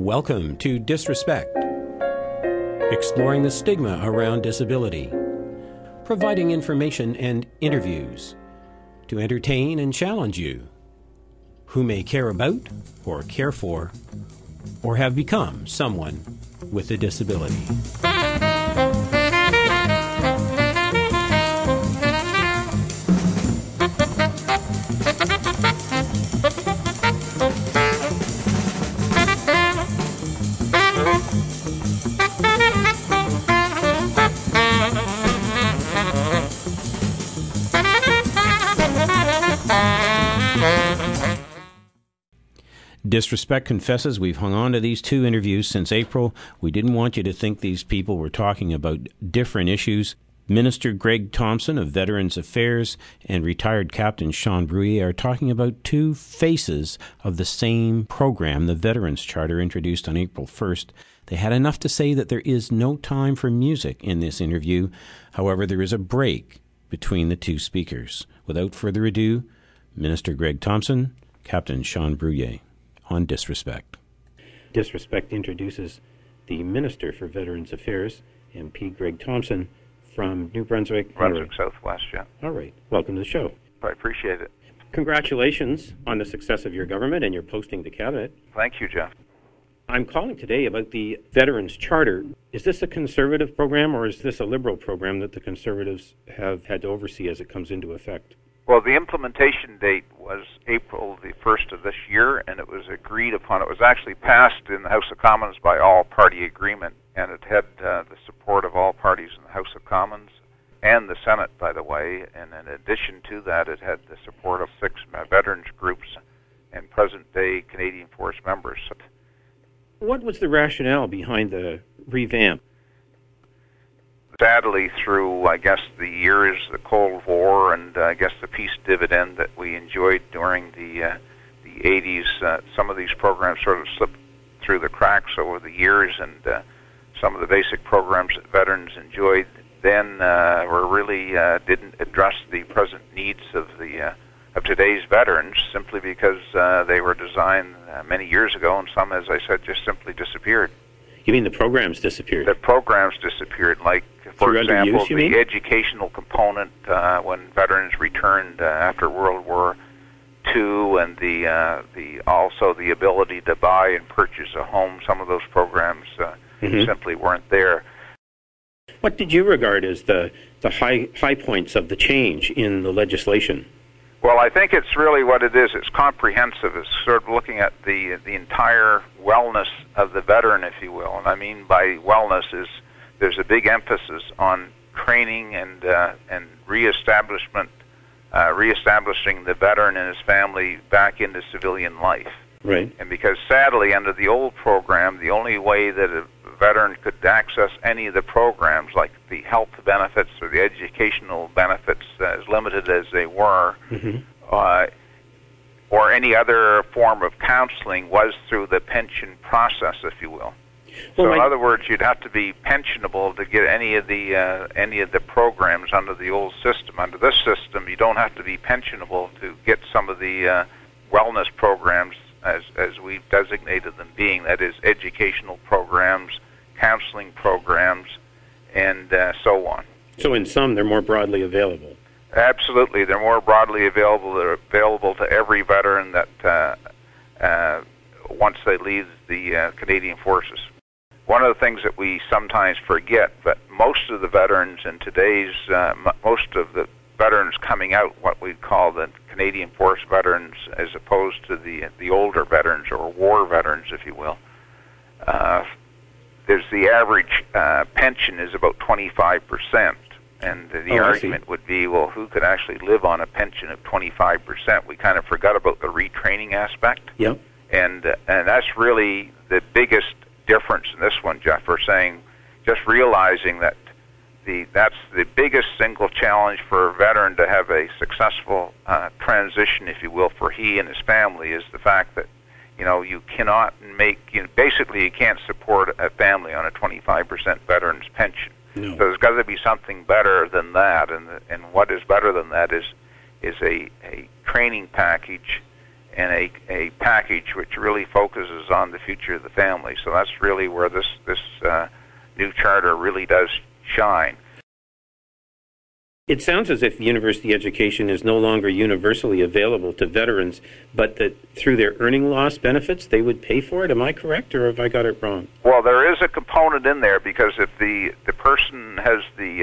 Welcome to Disrespect, exploring the stigma around disability, providing information and interviews to entertain and challenge you who may care about or care for or have become someone with a disability. Disrespect confesses we've hung on to these two interviews since April. We didn't want you to think these people were talking about different issues. Minister Greg Thompson of Veterans Affairs and retired Captain Sean Brouillet are talking about two faces of the same program the Veterans Charter introduced on April 1st. They had enough to say that there is no time for music in this interview. However, there is a break between the two speakers. Without further ado, Minister Greg Thompson, Captain Sean Brouillet on Disrespect. Disrespect introduces the Minister for Veterans Affairs, MP Greg Thompson, from New Brunswick. Brunswick Southwest, yeah. All right. Welcome to the show. I appreciate it. Congratulations on the success of your government and your posting to Cabinet. Thank you, Jeff. I'm calling today about the Veterans Charter. Is this a Conservative program or is this a Liberal program that the Conservatives have had to oversee as it comes into effect? Well, the implementation date was April the 1st of this year, and it was agreed upon. It was actually passed in the House of Commons by all-party agreement, and it had the support of all parties in the House of Commons and the Senate, by the way. And in addition to that, it had the support of 6 veterans groups and present-day Canadian Force members. What was the rationale behind the revamp? Sadly, through, I guess, the years, the Cold War, and I guess the peace dividend that we enjoyed during the 80s, some of these programs sort of slipped through the cracks over the years, and some of the basic programs that veterans enjoyed then were really didn't address the present needs of today's veterans, simply because they were designed many years ago, and some, as I said, just simply disappeared. You mean the programs disappeared? The programs disappeared, like, for example, the educational component when veterans returned after World War II, and the also the ability to buy and purchase a home. Some of those programs simply weren't there. What did you regard as the high points of the change in the legislation? Well, I think it's really what it is. It's comprehensive. It's sort of looking at the entire wellness of the veteran, if you will. And I mean by wellness is there's a big emphasis on training and reestablishing the veteran and his family back into civilian life. Right. And because sadly, under the old program, the only way that a veteran could access any of the programs, like the health benefits or the educational benefits, as limited as they were, or any other form of counseling, was through the pension process, if you will. So, in other words, you'd have to be pensionable to get any of the programs under the old system. Under this system, you don't have to be pensionable to get some of the wellness programs, as we've designated them being, that is, educational programs, counseling programs, and so on. So in some, they're more broadly available. Absolutely. They're more broadly available. They're available to every veteran that once they leave the Canadian Forces. One of the things that we sometimes forget, but most of the veterans in today's, most of the veterans coming out, what we'd call the Canadian Force veterans, as opposed to the older veterans or war veterans, if you will, there's the average pension is about 25%. And the argument would be, well, who could actually live on a pension of 25%? We kind of forgot about the retraining aspect. Yep. And that's really the biggest difference in this one, Jeff. We're saying, just realizing that that's the biggest single challenge for a veteran to have a successful transition, if you will, for he and his family, is the fact that, you cannot basically you can't support a family on a 25% veteran's pension. No. So there's got to be something better than that, and what is better than that is a training package and a package which really focuses on the future of the family. So that's really where this new charter really does shine. It sounds as if university education is no longer universally available to veterans, but that through their earning loss benefits, they would pay for it. Am I correct, or have I got it wrong? Well, there is a component in there, because if the person has the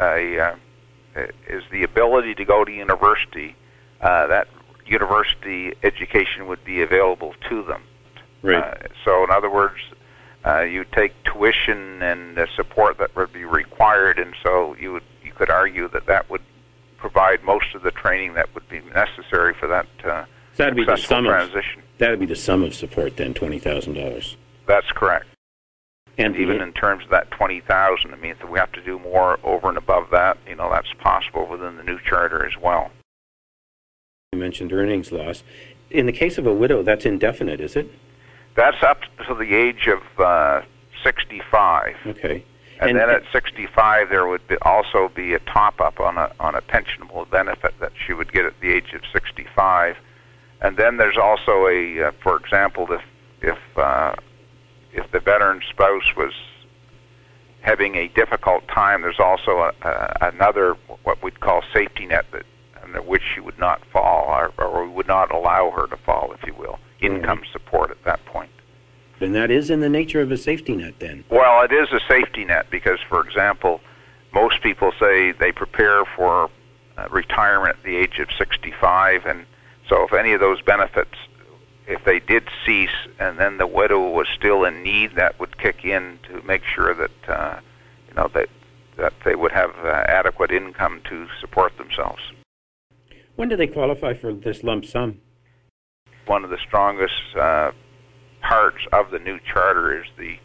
ability to go to university, that university education would be available to them. Right. So, in other words, you take tuition and support that would be required, and so you could argue that would provide most of the training that would be necessary for that successful transition. That would be the sum of support then, $20,000. That's correct. And even in terms of that $20,000, I mean, if we have to do more over and above that, that's possible within the new charter as well. You mentioned earnings loss. In the case of a widow, that's indefinite, is it? That's up to the age of 65. Okay. And then at 65, there would also be a top-up on a pensionable benefit that she would get at the age of 65. And then there's also for example, if the veteran spouse was having a difficult time, there's also another what we'd call safety net under which she would not fall, or we would not allow her to fall, if you will, income support at that point. And that is in the nature of a safety net, then? Well, it is a safety net because, for example, most people say they prepare for retirement at the age of 65, and so if any of those benefits, if they did cease and then the widow was still in need, that would kick in to make sure that that they would have adequate income to support themselves. When do they qualify for this lump sum? One of the strongest parts of the new charter is the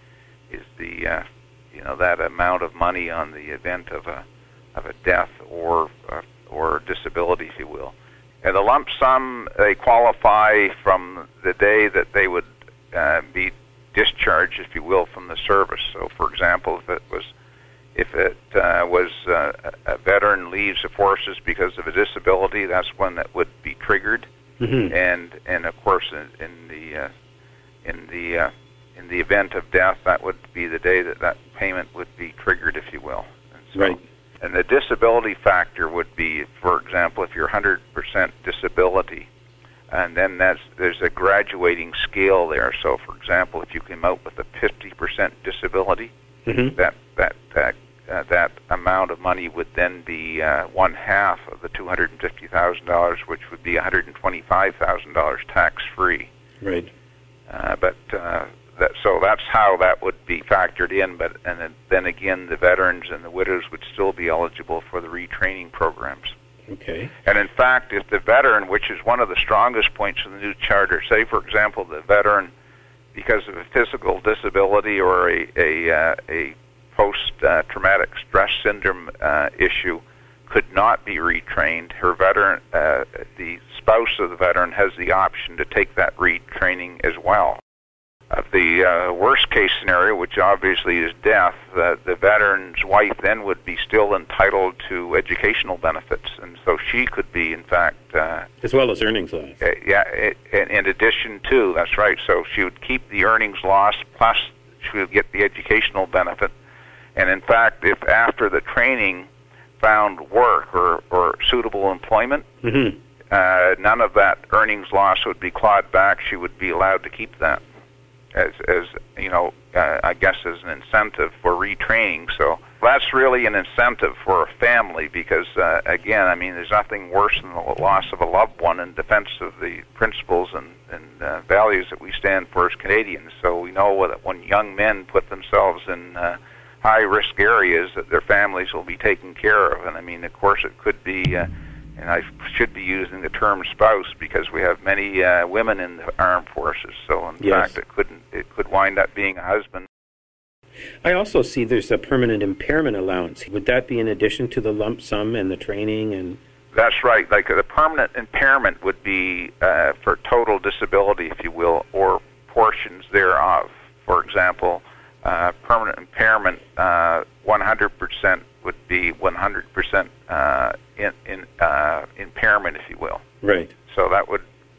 that amount of money on the event of a death or disability, if you will. And the lump sum, they qualify from the day that they would be discharged, if you will, from the service. So, for example, if it was a veteran leaves the forces because of a disability, that's when it would be triggered. Mm-hmm. And of course, in the event of death, that would be the day that payment would be triggered, if you will. And so, right. And the disability factor would be, for example, if you're 100% disability, and then there's a graduating scale there. So, for example, if you came out with a 50% disability, mm-hmm. that amount of money would then be one half of the $250,000, which would be $125,000 tax-free. Right. So that's how that would be factored in. And then again, the veterans and the widows would still be eligible for the retraining programs. Okay. And in fact, if the veteran, which is one of the strongest points of the new charter, say for example, the veteran, because of a physical disability or a post-traumatic stress syndrome issue, could not be retrained, her veteran, the spouse of the veteran, has the option to take that retraining as well. The worst-case scenario, which obviously is death, the veteran's wife then would be still entitled to educational benefits, and so she could be, in fact... as well as earnings loss. In addition to, that's right, so she would keep the earnings loss, plus she would get the educational benefit. And in fact, if after the training found work or suitable employment, mm-hmm. None of that earnings loss would be clawed back. She would be allowed to keep that as I guess as an incentive for retraining. So that's really an incentive for a family because, again, I mean, there's nothing worse than the loss of a loved one in defense of the principles and values that we stand for as Canadians. So we know that when young men put themselves in high-risk areas, that their families will be taken care of. And, I mean, of course, it could be... and I should be using the term spouse because we have many women in the armed forces. So, in fact, it could wind up being a husband. I also see there's a permanent impairment allowance. Would that be in addition to the lump sum and the training? And that's right. Like the permanent impairment would be for total disability, if you will, or portions thereof. For example, permanent impairment, 100% would be 100% impairment, if you will. Right. So that would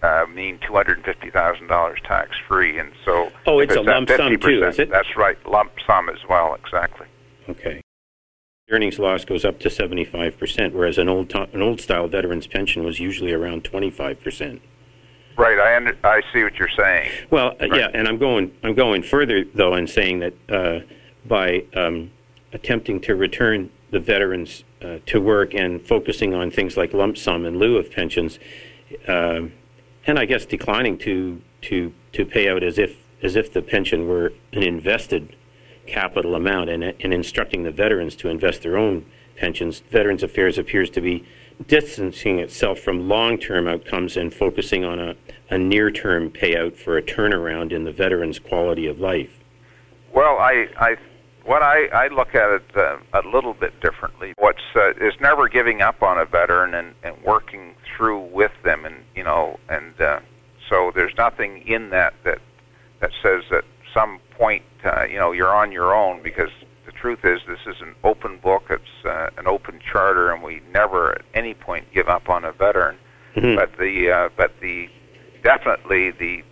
mean $250,000 tax-free. And so... Oh, it's a lump sum too, is it? That's right, lump sum as well, exactly. Okay. Earnings loss goes up to 75%, whereas an old-style veteran's pension was usually around 25%. Right, I see what you're saying. Well, right. Yeah, and I'm going further though in saying that by attempting to return the veterans to work and focusing on things like lump sum in lieu of pensions, and I guess declining to pay out as if the pension were an invested capital amount, and instructing the veterans to invest their own pensions, Veterans Affairs appears to be distancing itself from long-term outcomes and focusing on a near-term payout for a turnaround in the veterans' quality of life. Well, I look at it a little bit differently. What's is never giving up on a veteran and working through with them, and so there's nothing in that says that some point you're on your own, because the truth is this is an open book. It's an open charter, and we never at any point give up on a veteran. Mm-hmm. But definitely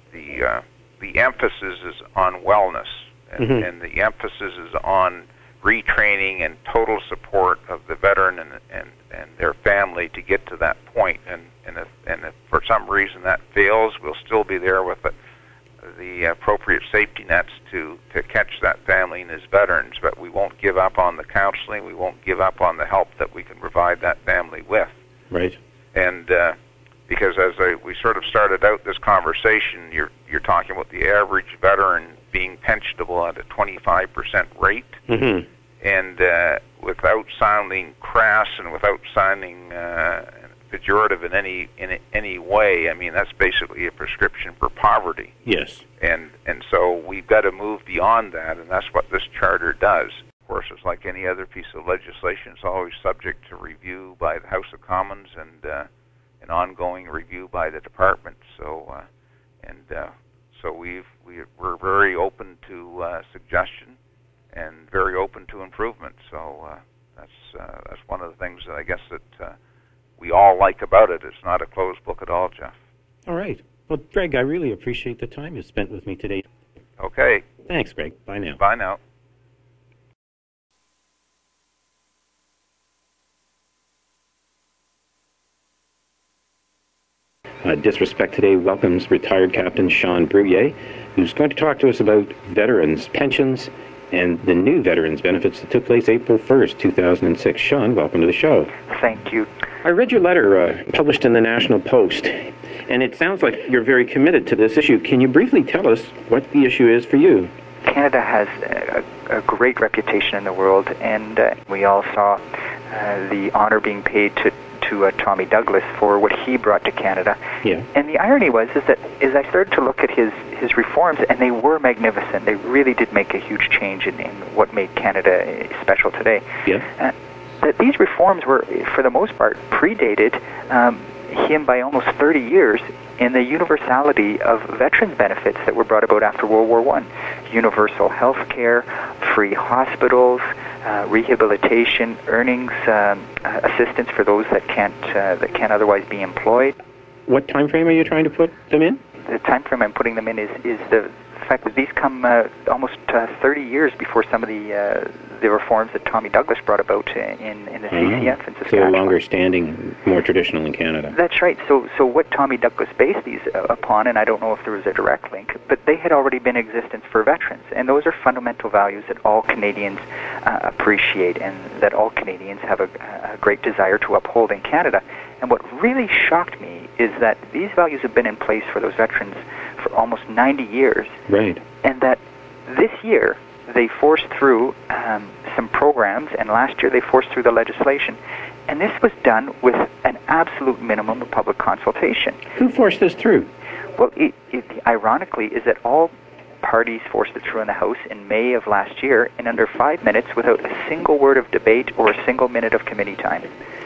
the emphasis is on wellness, and, mm-hmm. and the emphasis is on retraining and total support of the veteran and their family to get to that point. And if for some reason that fails, we'll still be there with the appropriate safety nets to catch that family and his veterans, but we won't give up on the counseling. We won't give up on the help that we can provide that family with. Right. And because as we sort of started out this conversation, you're talking about the average veteran being pensionable at a 25% rate, mm-hmm. and without sounding crass and without sounding pejorative in any way, I mean, that's basically a prescription for poverty. Yes. And so we've got to move beyond that, and that's what this charter does. Of course, it's like any other piece of legislation. It's always subject to review by the House of Commons and an ongoing review by the department. So we're very open to suggestion and very open to improvement. So that's one of the things that I guess that we all like about it. It's not a closed book at all, Jeff. All right. Well, Greg, I really appreciate the time you spent with me today. Okay. Thanks, Greg. Bye now. Bye now. Disrespect Today welcomes retired Captain Sean Bruyere, who's going to talk to us about veterans' pensions and the new veterans' benefits that took place April 1st, 2006. Sean, welcome to the show. Thank you. I read your letter published in the National Post, and it sounds like you're very committed to this issue. Can you briefly tell us what the issue is for you? Canada has a great reputation in the world, and we all saw the honor being paid to Tommy Douglas for what he brought to Canada. Yeah. And the irony was that as I started to look at his reforms, and they were magnificent, they really did make a huge change in what made Canada special today. Yeah. That these reforms were, for the most part, predated him by almost 30 years in the universality of veterans' benefits that were brought about after World War I. Universal health care, free hospitals, rehabilitation, earnings assistance for those that can't otherwise be employed. What time frame are you trying to put them in? The time frame I'm putting them in is the fact that these come almost 30 years before some of the reforms that Tommy Douglas brought about in the CCF in Saskatchewan. So longer standing, more traditional in Canada. That's right. So what Tommy Douglas based these upon, and I don't know if there was a direct link, but they had already been in existence for veterans, and those are fundamental values that all Canadians appreciate and that all Canadians have a great desire to uphold in Canada. And what really shocked me is that these values have been in place for those veterans for almost 90 years. Right. And that this year they forced through some programs, and last year they forced through the legislation. And this was done with an absolute minimum of public consultation. Who forced this through? Well, it ironically is that all parties forced it through in the House in May of last year in under 5 minutes without a single word of debate or a single minute of committee time.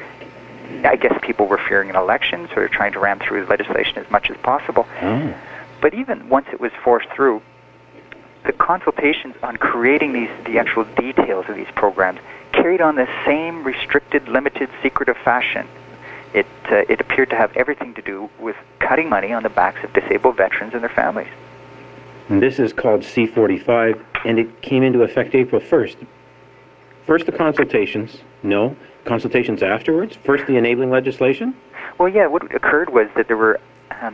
I guess people were fearing an election, so they're trying to ram through the legislation as much as possible. Oh. But even once it was forced through, the consultations on creating the actual details of these programs carried on the same restricted, limited, secretive fashion. It appeared to have everything to do with cutting money on the backs of disabled veterans and their families. And this is called C-45, and it came into effect April 1st. First the consultations. No. Consultations afterwards? First the enabling legislation? Well, yeah, what occurred was that there were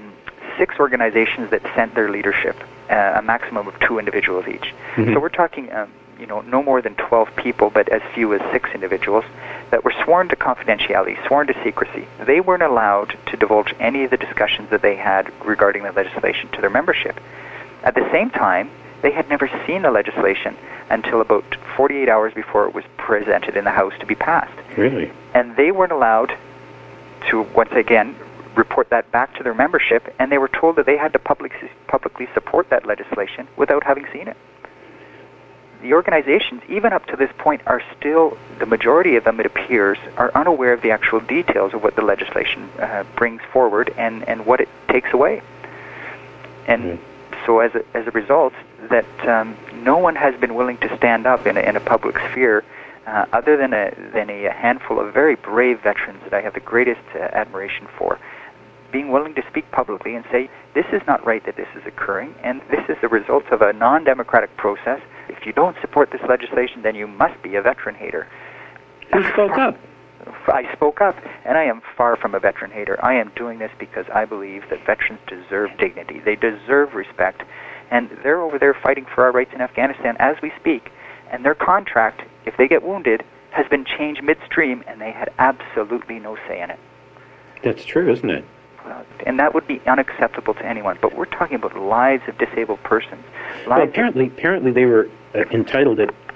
6 organizations that sent their leadership, a maximum of 2 individuals each. Mm-hmm. So we're talking, no more than 12 people, but as few as 6 individuals that were sworn to confidentiality, sworn to secrecy. They weren't allowed to divulge any of the discussions that they had regarding the legislation to their membership. At the same time, they had never seen the legislation until about 48 hours before it was presented in the House to be passed. Really? And they weren't allowed to, once again, report that back to their membership, and they were told that they had to publicly support that legislation without having seen it. The organizations, even up to this point, are still, the majority of them, it appears, are unaware of the actual details of what the legislation brings forward and what it takes away. And so as a result, that no one has been willing to stand up in a public sphere other than a handful of very brave veterans that I have the greatest admiration for, being willing to speak publicly and say, this is not right that this is occurring, and this is the result of a non-democratic process. If you don't support this legislation, then you must be a veteran hater. Who spoke up? I spoke up, and I am far from a veteran hater. I am doing this because I believe that veterans deserve dignity. They deserve respect, and they're over there fighting for our rights in Afghanistan as we speak. And their contract, if they get wounded, has been changed midstream, and they had absolutely no say in it. That's true, isn't it? And that would be unacceptable to anyone. But we're talking about lives of disabled persons. Well, apparently they were entitled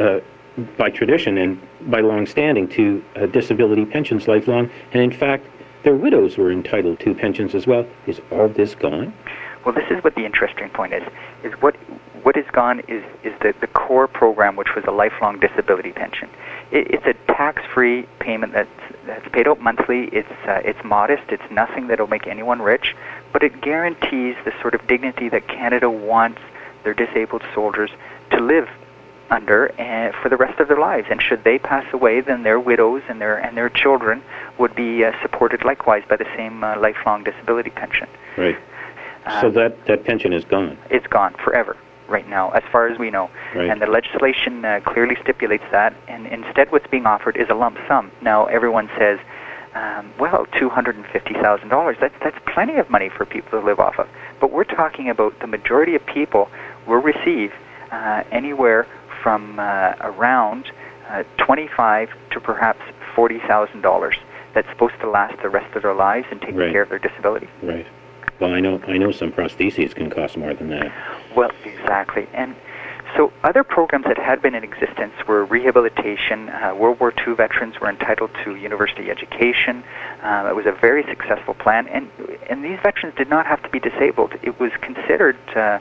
by tradition and by long-standing to disability pensions lifelong, and in fact, their widows were entitled to pensions as well. Is all this gone? Well, this is what the interesting point is what is gone is the core program, which was a lifelong disability pension. It's a tax-free payment that's paid out monthly. It's modest. It's nothing that'll make anyone rich, but it guarantees the sort of dignity that Canada wants their disabled soldiers to live under for the rest of their lives. And should they pass away, then their widows and their children would be supported likewise by the same lifelong disability pension. Right. So that pension is gone. It's gone forever right now, as far as we know. Right. And the legislation clearly stipulates that, and instead what's being offered is a lump sum. Now, everyone says, $250,000, that's plenty of money for people to live off of. But we're talking about the majority of people will receive anywhere from around $25,000 to perhaps $40,000. That's supposed to last the rest of their lives and take care of their disability. Right. Well, I know some prostheses can cost more than that. Well, exactly. And so other programs that had been in existence were rehabilitation. World War II veterans were entitled to university education. It was a very successful plan, and these veterans did not have to be disabled. It was considered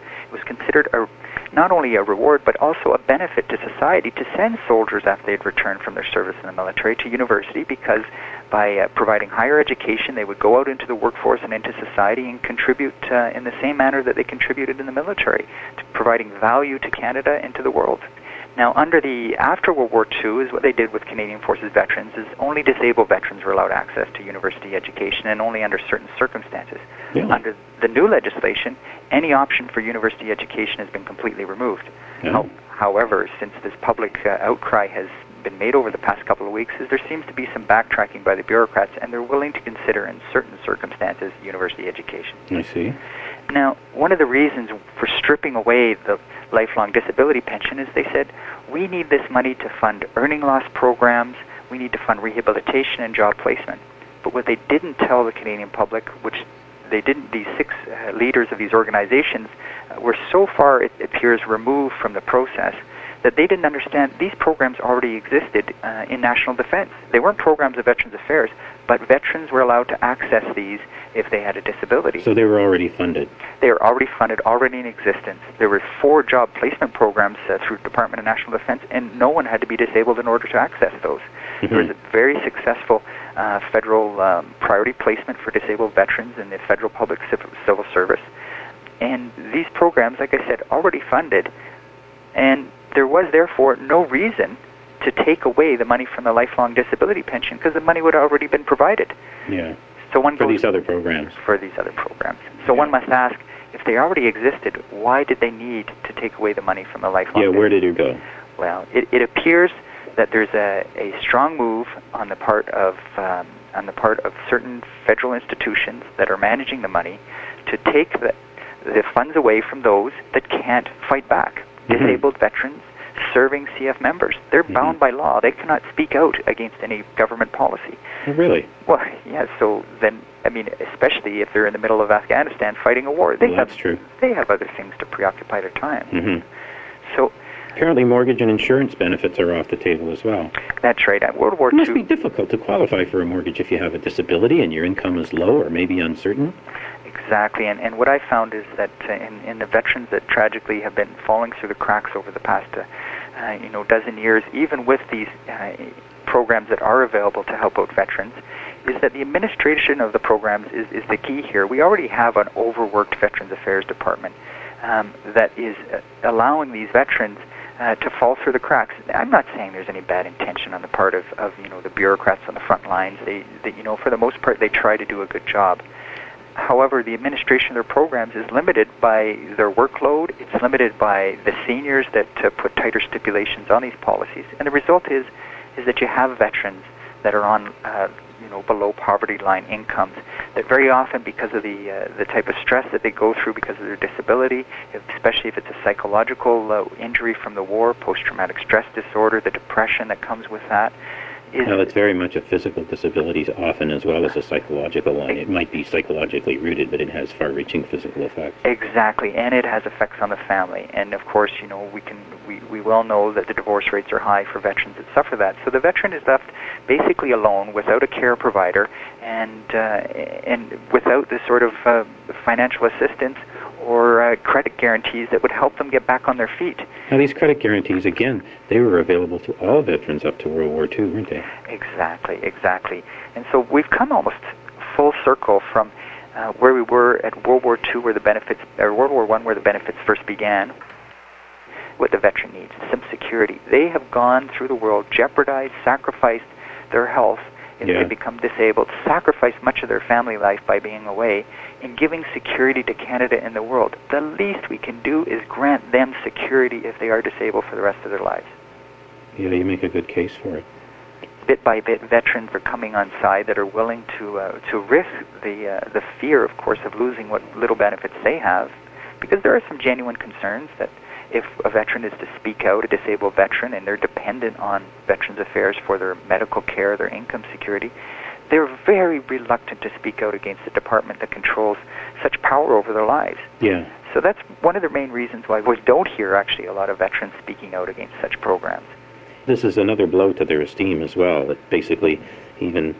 not only a reward, but also a benefit to society to send soldiers after they'd returned from their service in the military to university, because by providing higher education, they would go out into the workforce and into society and contribute in the same manner that they contributed in the military, to providing value to Canada and to the world. Now, after World War II, is what they did with Canadian Forces veterans, is only disabled veterans were allowed access to university education, and only under certain circumstances. Yeah. Under the new legislation, any option for university education has been completely removed. Yeah. However, since this public outcry has been made over the past couple of weeks, is there seems to be some backtracking by the bureaucrats, and they're willing to consider in certain circumstances university education. I see. Now, one of the reasons for stripping away the lifelong disability pension is they said, we need this money to fund earning loss programs, we need to fund rehabilitation and job placement. But what they didn't tell the Canadian public, which they didn't, these 6 leaders of these organizations were so far, it appears, removed from the process, that they didn't understand these programs already existed in national defense. They weren't programs of Veterans Affairs, but veterans were allowed to access these if they had a disability. So they were already funded. They were already funded, already in existence. There were 4 job placement programs through Department of National Defense, and no one had to be disabled in order to access those. Mm-hmm. There was a very successful federal priority placement for disabled veterans in the federal public civil service. And these programs, like I said, already funded, and there was therefore no reason to take away the money from the lifelong disability pension, because the money would have already been provided. Yeah. So one for these other programs. For these other programs. So one must ask, if they already existed, why did they need to take away the money from the lifelong? Yeah, where did it go? Well, it appears that there's a strong move on the part of certain federal institutions that are managing the money to take the funds away from those that can't fight back. Disabled veterans serving CF members. They're bound by law. They cannot speak out against any government policy. Oh, really? Well, yeah, so then, I mean, especially if they're in the middle of Afghanistan fighting a war. That's true. They have other things to preoccupy their time. So apparently mortgage and insurance benefits are off the table as well. That's right. At World War II... It must be difficult to qualify for a mortgage if you have a disability and your income is low or maybe uncertain. Exactly, and what I found is that in the veterans that tragically have been falling through the cracks over the past dozen years, even with these programs that are available to help out veterans, is that the administration of the programs is the key here. We already have an overworked Veterans Affairs Department that is allowing these veterans to fall through the cracks. I'm not saying there's any bad intention on the part of the bureaucrats on the front lines. They for the most part, they try to do a good job. However, the administration of their programs is limited by their workload. It's limited by the seniors that put tighter stipulations on these policies. And the result is that you have veterans that are on below poverty line incomes that very often, because of the type of stress that they go through because of their disability, especially if it's a psychological injury from the war, post-traumatic stress disorder, the depression that comes with that, well, it's very much a physical disability often as well as a psychological one. It might be psychologically rooted, but it has far-reaching physical effects. Exactly, and it has effects on the family. And of course, we well know that the divorce rates are high for veterans that suffer that. So the veteran is left basically alone without a care provider and without the sort of financial assistance or credit guarantees that would help them get back on their feet. Now, these credit guarantees, again, they were available to all veterans up to World War II, weren't they? Exactly. And so we've come almost full circle from where we were at World War II, where the benefits, or World War I, where the benefits first began. What the veteran needs, some security. They have gone through the world, jeopardized, sacrificed their health if they become disabled, sacrificed much of their family life by being away, and giving security to Canada and the world. The least we can do is grant them security if they are disabled for the rest of their lives. Yeah, you make a good case for it. Bit by bit, veterans are coming on side that are willing to risk the fear, of course, of losing what little benefits they have, because there are some genuine concerns that if a veteran is to speak out, a disabled veteran, and they're dependent on Veterans Affairs for their medical care, their income security, they're very reluctant to speak out against the department that controls such power over their lives. Yeah. So that's one of the main reasons why we don't hear actually a lot of veterans speaking out against such programs. This is another blow to their esteem as well, that basically even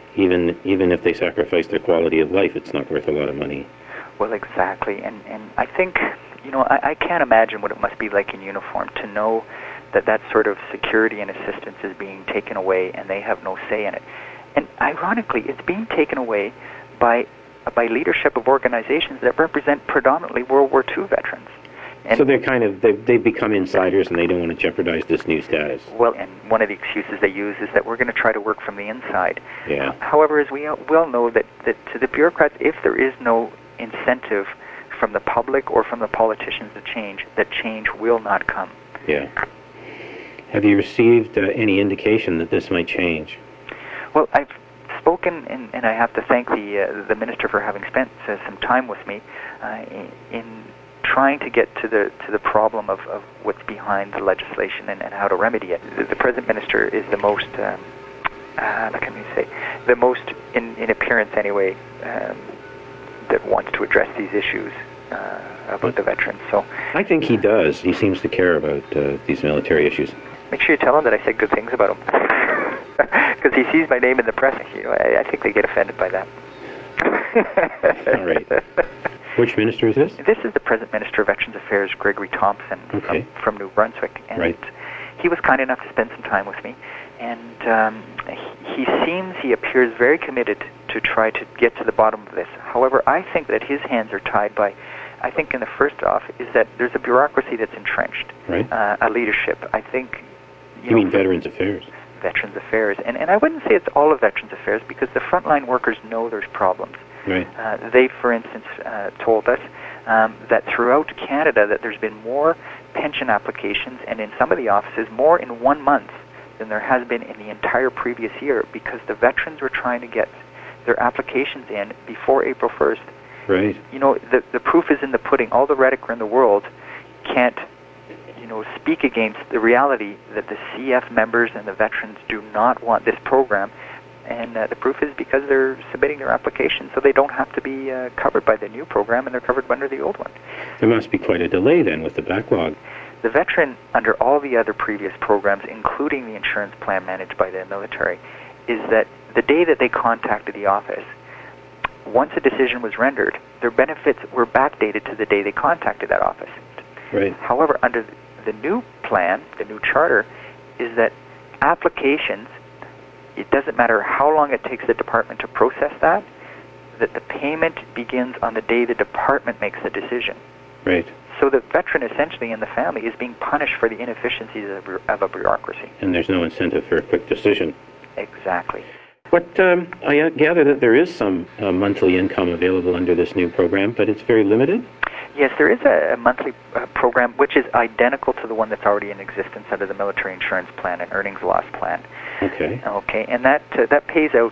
if they sacrifice their quality of life, it's not worth a lot of money. Well, exactly. And I think, I can't imagine what it must be like in uniform to know that sort of security and assistance is being taken away and they have no say in it. And ironically, it's being taken away by leadership of organizations that represent predominantly World War II veterans. And so they've become insiders and they don't want to jeopardize this new status. Well, and one of the excuses they use is that we're going to try to work from the inside. Yeah. However, as we well know, that to the bureaucrats, if there is no incentive from the public or from the politicians to change, that change will not come. Yeah. Have you received any indication that this might change? Well, I've spoken, and I have to thank the minister for having spent some time with me in trying to get to the problem of what's behind the legislation and how to remedy it. The present minister is the most, the most in appearance anyway, that wants to address these issues about the veterans. So I think he does. He seems to care about these military issues. Make sure you tell him that I said good things about him, because he sees my name in the press. I think they get offended by that. All right. Which minister is this? This is the present Minister of Veterans Affairs, Gregory Thompson, from New Brunswick. And he was kind enough to spend some time with me, and he appears very committed to try to get to the bottom of this. However, I think that his hands are tied by, I think in the first off, is that there's a bureaucracy that's entrenched, a leadership. I think... You mean Veterans Affairs? Veterans Affairs. And I wouldn't say it's all of Veterans Affairs, because the frontline workers know there's problems. Right. They, for instance, told us that throughout Canada that there's been more pension applications, and in some of the offices more in 1 month than there has been in the entire previous year, because the veterans were trying to get their applications in before April 1st. Right. You know, the proof is in the pudding. All the rhetoric in the world can't, speak against the reality that the CF members and the veterans do not want this program. And the proof is because they're submitting their application, so they don't have to be covered by the new program, and they're covered under the old one. There must be quite a delay then with the backlog. The veteran, under all the other previous programs, including the insurance plan managed by the military, is that the day that they contacted the office, once a decision was rendered, their benefits were backdated to the day they contacted that office. Right. However, under the new plan, the new charter, is that applications, it doesn't matter how long it takes the department to process that the payment begins on the day the department makes the decision. Right. So the veteran, essentially, and the family is being punished for the inefficiencies of a bureaucracy. And there's no incentive for a quick decision. Exactly. But I gather that there is some monthly income available under this new program, but it's very limited? Yes, there is a monthly program which is identical to the one that's already in existence under the military insurance plan and earnings loss plan. Okay. Okay, and that pays out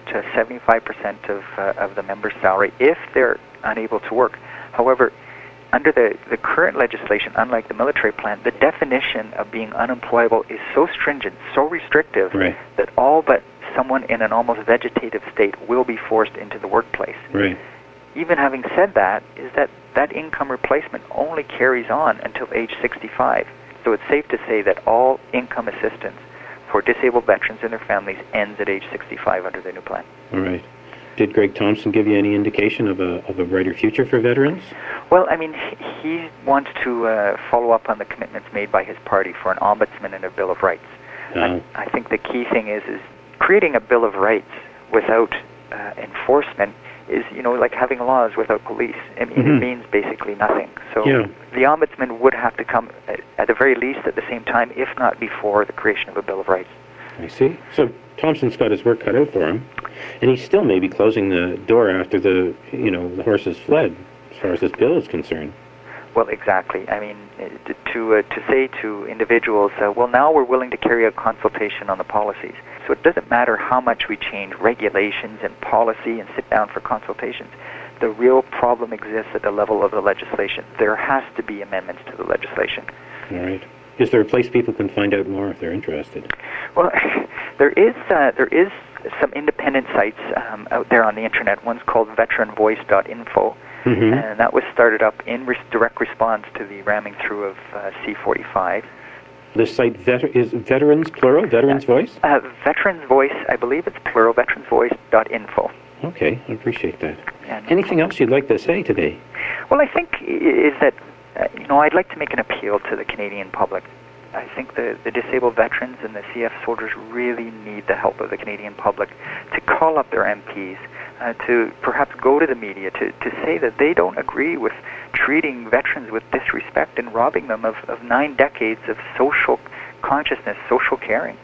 75% of the member's salary if they're unable to work. However, under the current legislation, unlike the military plan, the definition of being unemployable is so stringent, so restrictive, right, that all but someone in an almost vegetative state will be forced into the workplace. Right. Even having said that, is that income replacement only carries on until age 65. So it's safe to say that all income assistance for disabled veterans and their families ends at age 65 under the new plan. All right. Did Greg Thompson give you any indication of a brighter future for veterans? Well, I mean, he wants to follow up on the commitments made by his party for an ombudsman and a Bill of Rights. I think the key thing is creating a Bill of Rights without enforcement is, like having laws without police. I mean, It means basically nothing. So the ombudsman would have to come at the very least at the same time, if not before, the creation of a Bill of Rights. I see. So Thompson's got his work cut out for him, and he still may be closing the door after the horses fled, as far as this bill is concerned. Well, exactly. I mean, to say to individuals, well, now we're willing to carry out consultation on the policies. So it doesn't matter how much we change regulations and policy and sit down for consultations. The real problem exists at the level of the legislation. There has to be amendments to the legislation. All right. Is there a place people can find out more if they're interested? Well, there is some independent sites out there on the internet. One's called veteranvoice.info. And that was started up in direct response to the ramming through of C-45. This site is Veterans, plural, Veterans Voice? Veterans Voice, I believe it's plural, vetransvoice.info. Okay, I appreciate that. Anything else you'd like to say today? Well, I think is that, I'd like to make an appeal to the Canadian public. I think the disabled veterans and the CF soldiers really need the help of the Canadian public to call up their MPs, to perhaps go to the media to say that they don't agree with treating veterans with disrespect and robbing them of 9 decades of social consciousness, social caring.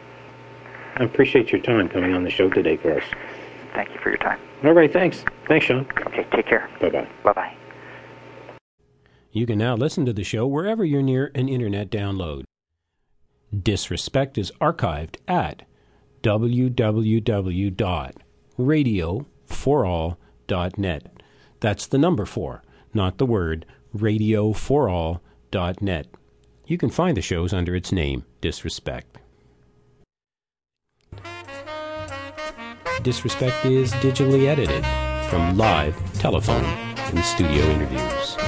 I appreciate your time coming on the show today for us. Thank you for your time. All right, thanks. Thanks, Sean. Okay, take care. Bye-bye. Bye-bye. You can now listen to the show wherever you're near an internet download. Disrespect is archived at www.radioforall.net. That's the number 4, not the word, radioforall.net. You can find the shows under its name, Disrespect. Disrespect is digitally edited from live, telephone, and studio interviews.